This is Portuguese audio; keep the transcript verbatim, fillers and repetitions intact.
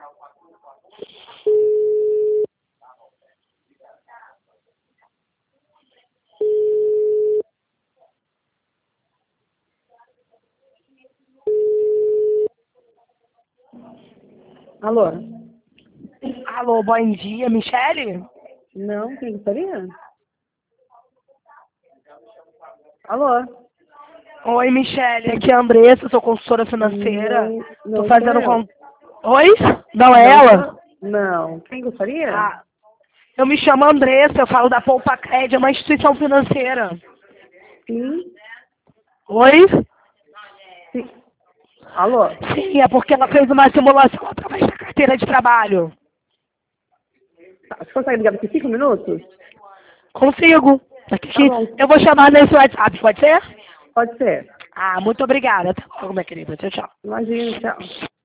Alô? Alô, bom dia, Michele? Não, quem gostaria? Alô? Oi, Michele, aqui é a Andressa, sou consultora financeira. Não, Tô não sou fazendo eu. com... Oi? Não é Não ela? sou... Não. Quem gostaria? Ah, eu me chamo Andressa, eu falo da Poupa Cred, é uma instituição financeira. Sim. Oi? Sim. Alô? Sim, é porque ela fez uma simulação através da carteira de trabalho. Tá, você consegue ligar daqui cinco minutos? Consigo. Aqui, Tá bom. eu vou chamar nesse WhatsApp, pode ser? Pode ser. Ah, muito obrigada. Até logo, minha querida. Tchau, tchau. Imagina, tchau.